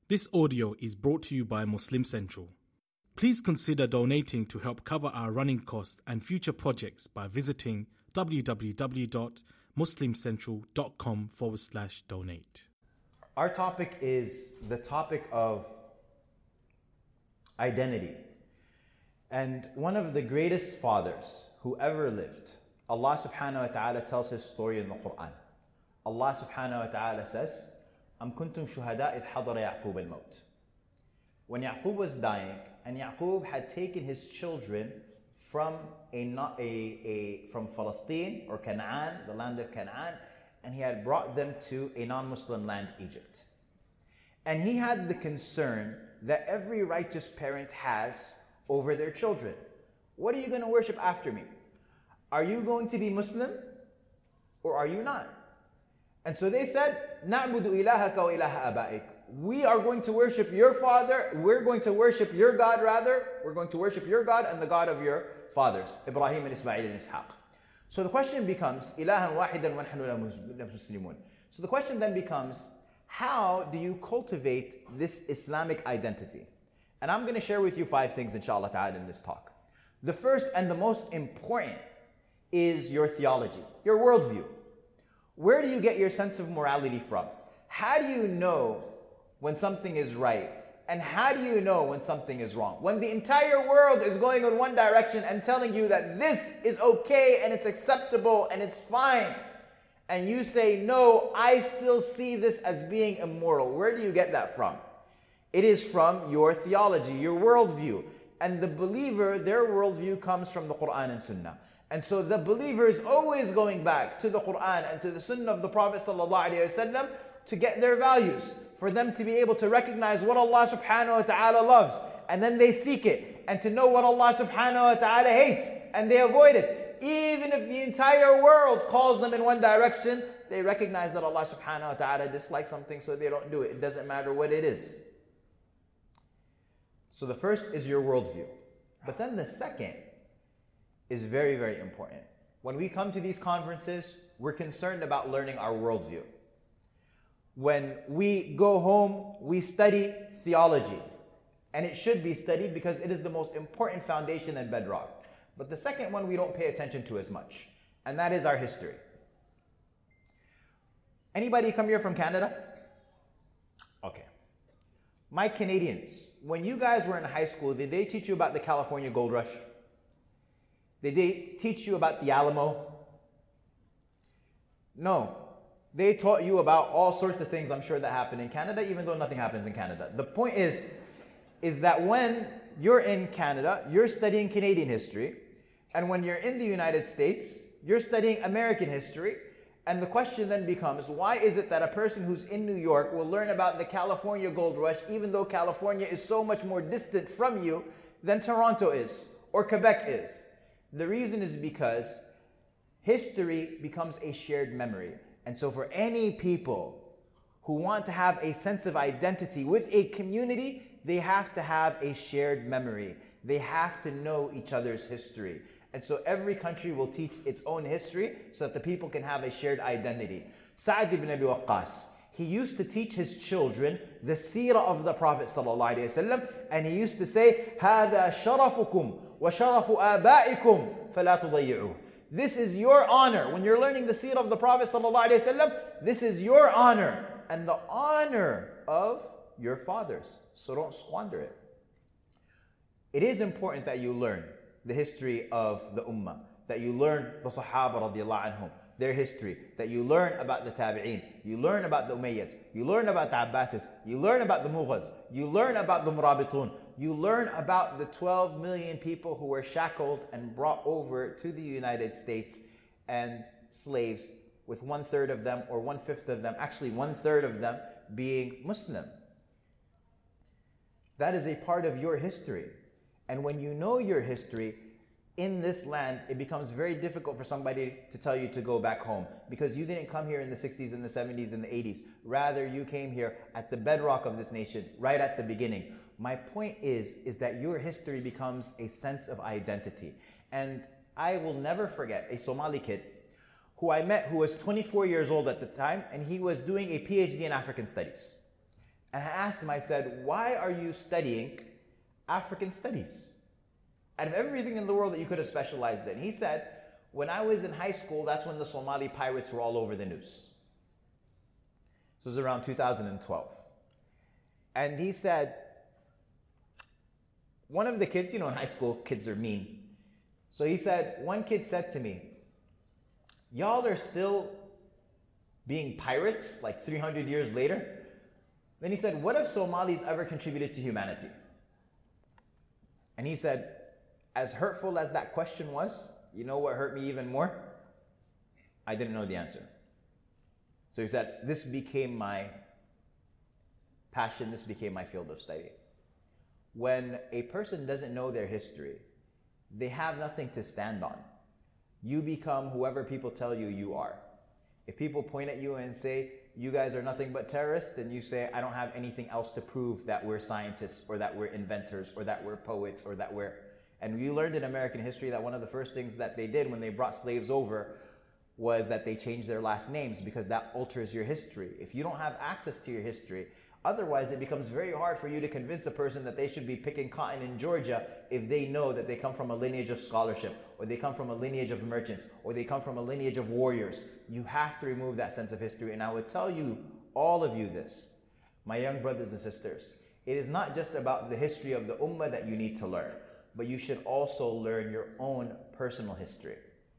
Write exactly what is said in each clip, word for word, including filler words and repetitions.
This audio is brought to you by Muslim Central. Please consider donating to help cover our running costs and future projects by visiting www.muslimcentral.com forward slash donate. Our topic is the topic of identity. And one of the greatest fathers who ever lived, Allah subhanahu wa ta'ala tells his story in the Quran. Allah subhanahu wa ta'ala says, أَمْ كُنْتُمْ شُهَدَاءَ إِذْ حَضَرَ يَعْقُوبَ الْمَوْتِ. When Yaqub was dying, and Yaqub had taken his children from a, a, a from Palestine or Canaan, the land of Canaan, and he had brought them to a non-Muslim land, Egypt. And he had the concern that every righteous parent has over their children. What are you going to worship after me? Are you going to be Muslim or are you not? And so they said, نَعْبُدُ إِلَهَكَ وَإِلَهَ أَبَائِكَ. We are going to worship your father, we're going to worship your God rather, we're going to worship your God and the God of your fathers, Ibrahim and Ismail and Ishaq. So the question becomes, إِلَهًا وَاحِدًا وَنَحْنُ لَهُ مُسْلِمُونَ. So the question then becomes, how do you cultivate this Islamic identity? And I'm going to share with you five things, inshallah ta'ala, in this talk. The first and the most important is your theology, your worldview. Where do you get your sense of morality from? How do you know when something is right? And how do you know when something is wrong? When the entire world is going in one direction and telling you that this is okay and it's acceptable and it's fine, and you say, no, I still see this as being immoral. Where do you get that from? It is from your theology, your worldview. And the believer, their worldview comes from the Quran and Sunnah. And so the believer is always going back to the Quran and to the Sunnah of the Prophet ﷺ to get their values, for them to be able to recognize what Allah subhanahu wa ta'ala loves, and then they seek it, and to know what Allah subhanahu wa ta'ala hates, and they avoid it. Even if the entire world calls them in one direction, they recognize that Allah subhanahu wa ta'ala dislikes something, so they don't do it. It doesn't matter what it is. So the first is your worldview. But then the second is very, very important. When we come to these conferences, we're concerned about learning our worldview. When we go home, we study theology. And it should be studied because it is the most important foundation and bedrock. But the second one we don't pay attention to as much, and that is our history. Anybody come here from Canada? Okay. My Canadians, when you guys were in high school, did they teach you about the California Gold Rush? Did they teach you about the Alamo? No. They taught you about all sorts of things, I'm sure, that happen in Canada, even though nothing happens in Canada. The point is, is that when you're in Canada, you're studying Canadian history. And when you're in the United States, you're studying American history. And the question then becomes, why is it that a person who's in New York will learn about the California Gold Rush, even though California is so much more distant from you than Toronto is, or Quebec is? The reason is because history becomes a shared memory. And so for any people who want to have a sense of identity with a community, they have to have a shared memory. They have to know each other's history. And so every country will teach its own history so that the people can have a shared identity. Sa'd ibn Abi Waqqas, he used to teach his children the seerah of the Prophet ﷺ, and he used to say, هَذَا شَرَفُكُمْ وَشَرَفُ آبَائِكُمْ فَلَا تُضَيِّعُوهُ. This is your honor. When you're learning the seerah of the Prophet ﷺ, this is your honor and the honor of your fathers. So don't squander it. It is important that you learn the history of the Ummah, that you learn the Sahaba radiallahu anhum, their history, that you learn about the Tabi'een, you learn about the Umayyads, you learn about the Abbasids, you learn about the Mughads, you learn about the Murabitun, you learn about the twelve million people who were shackled and brought over to the United States, and slaves, with one third of them or one fifth of them, actually one third of them being Muslim. That is a part of your history. And when you know your history, in this land, it becomes very difficult for somebody to tell you to go back home, because you didn't come here in the sixties and the seventies and the eighties. Rather, you came here at the bedrock of this nation, right at the beginning. My point is, is that your history becomes a sense of identity. And I will never forget a Somali kid who I met, who was twenty-four years old at the time, and he was doing a PhD in African studies. And I asked him, I said, why are you studying African studies? Out of everything in the world that you could have specialized in. He said, when I was in high school, that's when the Somali pirates were all over the news. This was around two thousand twelve. And he said, one of the kids, you know, in high school, kids are mean. So he said, one kid said to me, y'all are still being pirates like three hundred years later? Then he said, what if Somalis ever contributed to humanity? And he said, as hurtful as that question was, you know what hurt me even more? I didn't know the answer. So he said, this became my passion, this became my field of study. When a person doesn't know their history, they have nothing to stand on. You become whoever people tell you you are. If people point at you and say, you guys are nothing but terrorists, then you say, I don't have anything else to prove that we're scientists or that we're inventors or that we're poets or that we're... And we learned in American history that one of the first things that they did when they brought slaves over was that they changed their last names, because that alters your history. If you don't have access to your history, otherwise it becomes very hard for you to convince a person that they should be picking cotton in Georgia if they know that they come from a lineage of scholarship, or they come from a lineage of merchants, or they come from a lineage of warriors. You have to remove that sense of history. And I would tell you, all of you this, my young brothers and sisters, it is not just about the history of the ummah that you need to learn, but you should also learn your own personal history.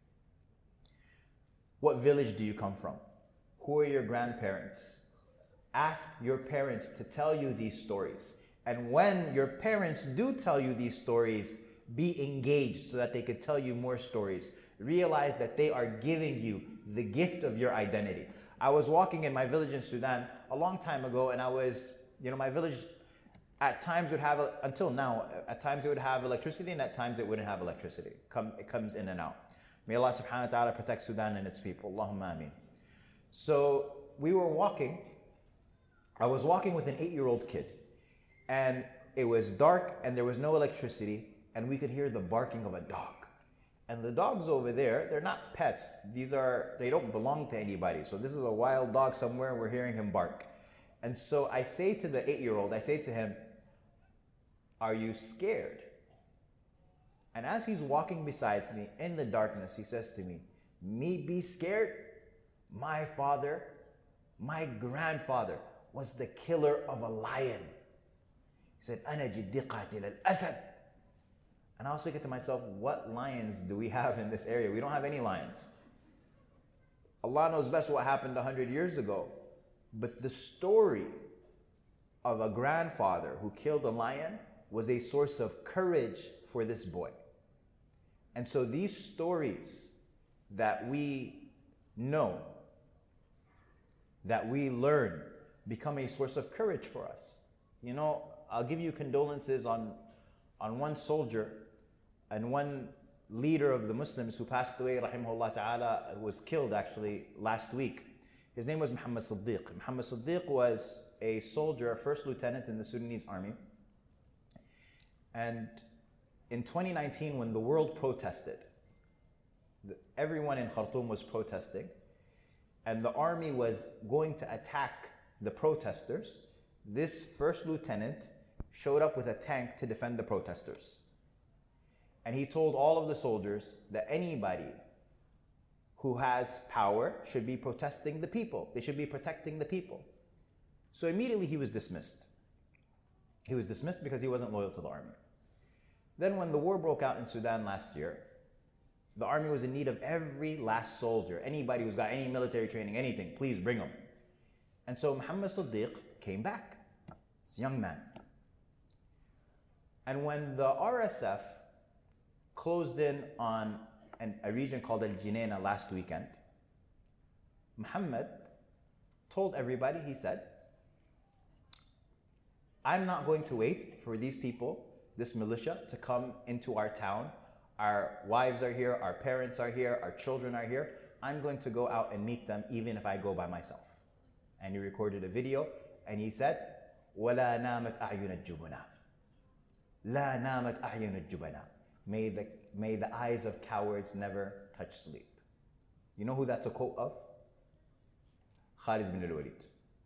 What village do you come from? Who are your grandparents? Ask your parents to tell you these stories. And when your parents do tell you these stories, be engaged so that they could tell you more stories. Realize that they are giving you the gift of your identity. I was walking in my village in Sudan a long time ago, and I was, you know, my village at times would have, until now, at times it would have electricity, and at times it wouldn't have electricity. Come, it comes in and out. May Allah subhanahu wa ta'ala protect Sudan and its people. Allahumma ameen. So we were walking. I was walking with an eight-year-old kid, and it was dark and there was no electricity, and we could hear the barking of a dog. And the dogs over there, they're not pets. These are, they don't belong to anybody. So this is a wild dog somewhere, and we're hearing him bark. And so I say to the eight-year-old, I say to him, are you scared? And as he's walking beside me in the darkness, he says to me, me be scared? My father, my grandfather was the killer of a lion. He said, أنا جدي قاتل الأسد. And I was thinking to myself, what lions do we have in this area? We don't have any lions. Allah knows best what happened a hundred years ago. But the story of a grandfather who killed a lion was a source of courage for this boy. And so these stories that we know, that we learn, become a source of courage for us. You know, I'll give you condolences on, on one soldier and one leader of the Muslims who passed away, rahimahullah ta'ala, was killed actually last week. His name was Muhammad Siddiq. Muhammad Siddiq was a soldier, a first lieutenant in the Sudanese army. And in twenty nineteen, when the world protested, everyone in Khartoum was protesting, and the army was going to attack the protesters, this first lieutenant showed up with a tank to defend the protesters. And he told all of the soldiers that anybody who has power should be protesting the people. They should be protecting the people. So immediately he was dismissed. He was dismissed because he wasn't loyal to the army. Then when the war broke out in Sudan last year, the army was in need of every last soldier. Anybody who's got any military training, anything, please bring them. And so Muhammad Siddiq came back, this young man. And when the R S F closed in on an, a region called Al Jineina last weekend, Muhammad told everybody, he said, I'm not going to wait for these people, this militia, to come into our town. Our wives are here, our parents are here, our children are here. I'm going to go out and meet them even if I go by myself. And he recorded a video and he said, وَلَا نَامَتْ أَعْيُنَ الجُّبَنَا لَا نَامَتْ أَعْيُنَ الجُّبَنَا May the, may the eyes of cowards never touch sleep. You know who that's a quote of? Khalid bin al-Walid.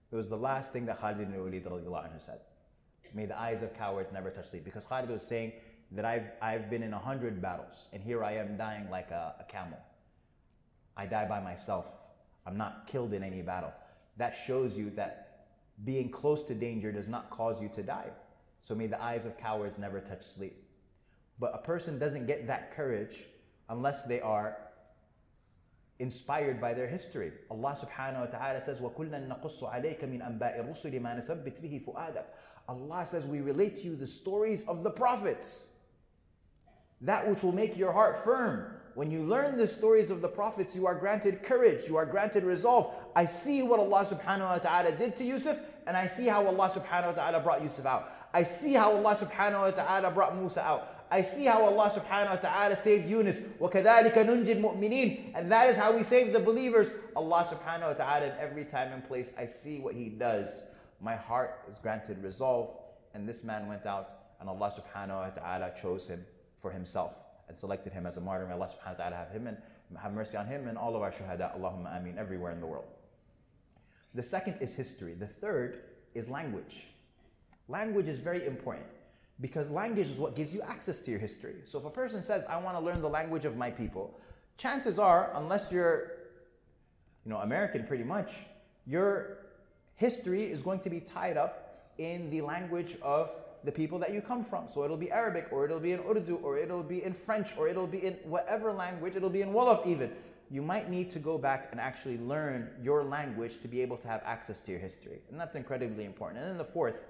It was the last thing that Khalid ibn Walid radiallahu anhu said. May the eyes of cowards never touch sleep. Because Khalid was saying that I've, I've been in a hundred battles, and here I am dying like a, a camel. I die by myself. I'm not killed in any battle. That shows you that being close to danger does not cause you to die. So may the eyes of cowards never touch sleep. But a person doesn't get that courage unless they are inspired by their history. Allah subhanahu wa ta'ala says, وَكُلًّا نَقُصُّ عَلَيْكَ مِنْ أَنْبَاءِ الرُّسُلِ مَا نُثَبِّتْ بِهِ فُؤَادَكَ. Allah says, we relate to you the stories of the prophets, that which will make your heart firm. When you learn the stories of the prophets, you are granted courage, you are granted resolve. I see what Allah subhanahu wa ta'ala did to Yusuf, and I see how Allah subhanahu wa ta'ala brought Yusuf out. I see how Allah subhanahu wa ta'ala brought Musa out. I see how Allah subhanahu wa ta'ala saved Yunus. وَكَذَلِكَ نُنْجِ الْمُؤْمِنِينَ. And that is how we save the believers. Allah subhanahu wa ta'ala, in every time and place, I see what He does. My heart is granted resolve. And this man went out, and Allah subhanahu wa ta'ala chose him for Himself and selected him as a martyr. May Allah subhanahu wa ta'ala have him and have mercy on him and all of our shuhada. Allahumma ameen, everywhere in the world. The second is history. The third is language. Language is very important, because language is what gives you access to your history. So if a person says, I want to learn the language of my people, chances are, unless you're you know, American pretty much, your history is going to be tied up in the language of the people that you come from. So it'll be Arabic, or it'll be in Urdu, or it'll be in French, or it'll be in whatever language, it'll be in Wolof even. You might need to go back and actually learn your language to be able to have access to your history. And that's incredibly important. And then the fourth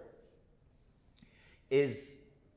is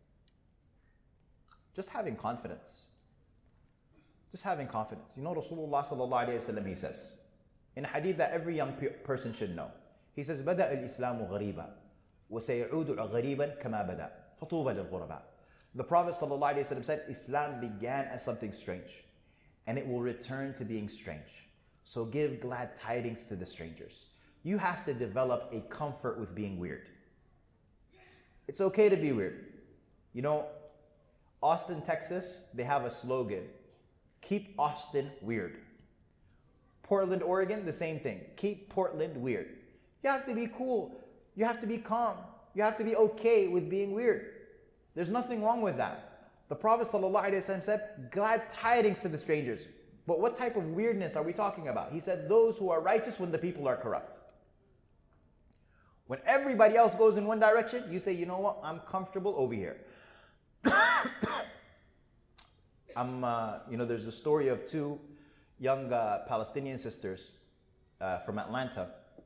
just having confidence. Just having confidence. You know, Rasulullah sallallahu alayhi wa sallam, he says, in a hadith that every young pe person should know, he says, بدأ الإسلام غريبا وسيعود غريبا كما بدأ فطوبى للغرباء. The Prophet sallallahu alayhi wa sallam said, Islam began as something strange, and it will return to being strange. So give glad tidings to the strangers. You have to develop a comfort with being weird. It's okay to be weird. You know, Austin, Texas, they have a slogan, keep Austin weird. Portland, Oregon, the same thing, keep Portland weird. You have to be cool. You have to be calm. You have to be okay with being weird. There's nothing wrong with that. The Prophet ﷺ said, glad tidings to the strangers. But what type of weirdness are we talking about? He said, those who are righteous when the people are corrupt. When everybody else goes in one direction, you say, you know what, I'm comfortable over here. I'm, uh, you know, there's a story of two young uh, Palestinian sisters uh, from Atlanta,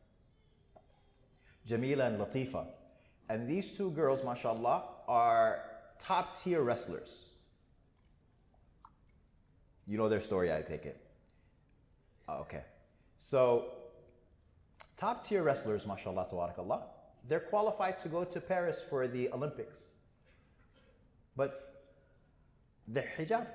Jamila and Latifa. And these two girls, mashallah, are top tier wrestlers. You know their story, I take it. Oh, okay. So, top tier wrestlers, mashallah, tabarakallah, they're qualified to go to Paris for the Olympics. But their hijab,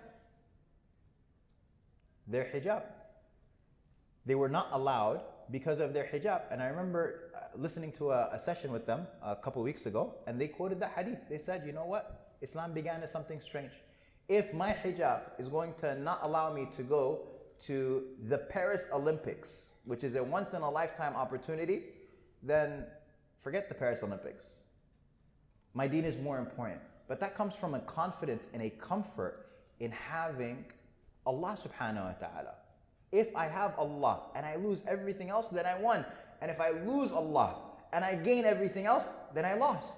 their hijab, they were not allowed because of their hijab. And I remember uh, listening to a, a session with them a couple weeks ago, and they quoted that hadith. They said, you know what? Islam began as something strange. If my hijab is going to not allow me to go to the Paris Olympics, which is a once in a lifetime opportunity, then forget the Paris Olympics. My deen is more important. But that comes from a confidence and a comfort in having Allah subhanahu wa ta'ala. If I have Allah and I lose everything else, then I won. And if I lose Allah and I gain everything else, then I lost.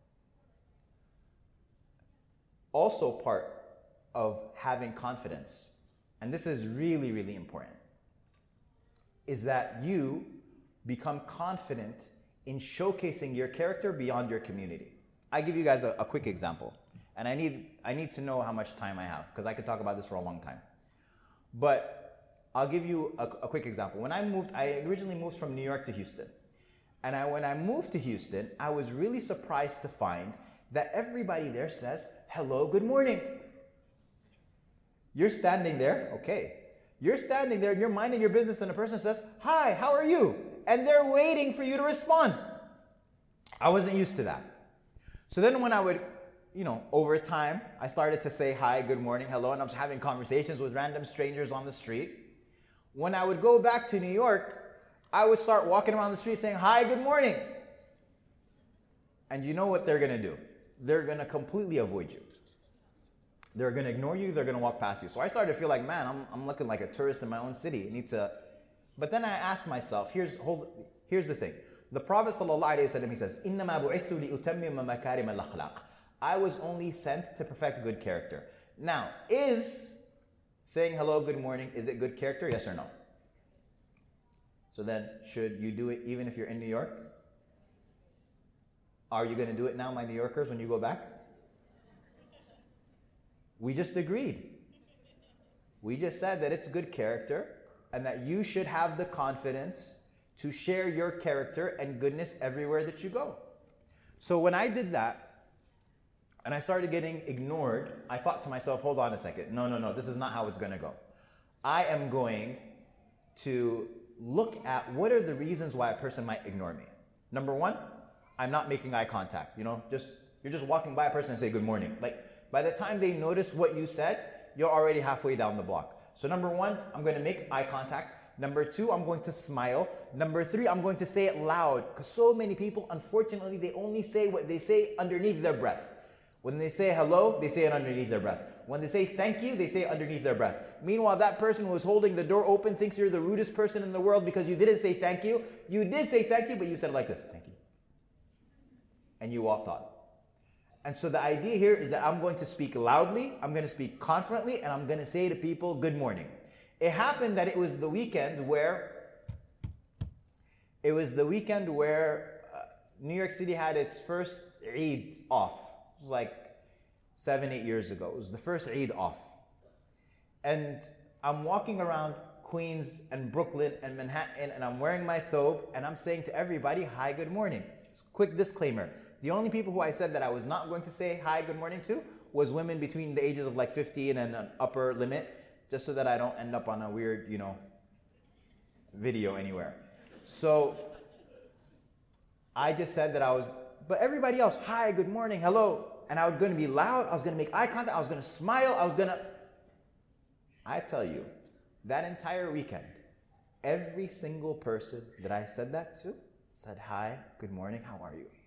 Also part of having confidence, and this is really, really important, is that you become confident in showcasing your character beyond your community. I give you guys a, a quick example, and I need I need to know how much time I have, because I could talk about this for a long time. But I'll give you a, a quick example. When I moved, I originally moved from New York to Houston, and I, when I moved to Houston, I was really surprised to find that everybody there says, "Hello, good morning." You're standing there, okay. You're standing there and you're minding your business, and a person says, "Hi, how are you?" And they're waiting for you to respond. I wasn't used to that. So then when I would, you know, over time, I started to say hi, good morning, hello, and I was having conversations with random strangers on the street. When I would go back to New York, I would start walking around the street saying, hi, good morning. And you know what they're going to do? They're going to completely avoid you. They're going to ignore you. They're going to walk past you. So I started to feel like, man, I'm, I'm looking like a tourist in my own city. I need to... But then I asked myself, here's, hold, here's the thing. The Prophet ﷺ, he says, إِنَّمَا بُعِثْتُ لِأُتَمِّمَ مَكَارِمَ الْأَخْلَاقِ. I was only sent to perfect good character. Now, is saying hello, good morning, is it good character? Yes or no? So then, should you do it even if you're in New York? Are you going to do it now, my New Yorkers, when you go back? We just agreed. We just said that it's good character and that you should have the confidence to share your character and goodness everywhere that you go. So when I did that and I started getting ignored, I thought to myself, hold on a second. No, no, no, this is not how it's going to go. I am going to look at what are the reasons why a person might ignore me. Number one, I'm not making eye contact. You know, just you're just walking by a person and say good morning. Like by the time they notice what you said, you're already halfway down the block. So number one, I'm going to make eye contact. Number two, I'm going to smile. Number three, I'm going to say it loud. Because so many people, unfortunately, they only say what they say underneath their breath. When they say hello, they say it underneath their breath. When they say thank you, they say it underneath their breath. Meanwhile, that person who is holding the door open thinks you're the rudest person in the world because you didn't say thank you. You did say thank you, but you said it like this, thank you. And you walked on. And so the idea here is that I'm going to speak loudly, I'm going to speak confidently, and I'm going to say to people, good morning. It happened that it was the weekend where, it was the weekend where uh, New York City had its first Eid off. It was like seven, eight years ago. It was the first Eid off. And I'm walking around Queens and Brooklyn and Manhattan, and I'm wearing my thobe, and I'm saying to everybody, hi, good morning. Quick disclaimer. The only people who I said that I was not going to say hi, good morning to was women between the ages of like fifteen and an upper limit, just so that I don't end up on a weird, you know, video anywhere. So I just said that I was, but everybody else, hi, good morning, hello. And I was going to be loud, I was going to make eye contact, I was going to smile, I was going to, I tell you, that entire weekend, every single person that I said that to said, hi, good morning, how are you?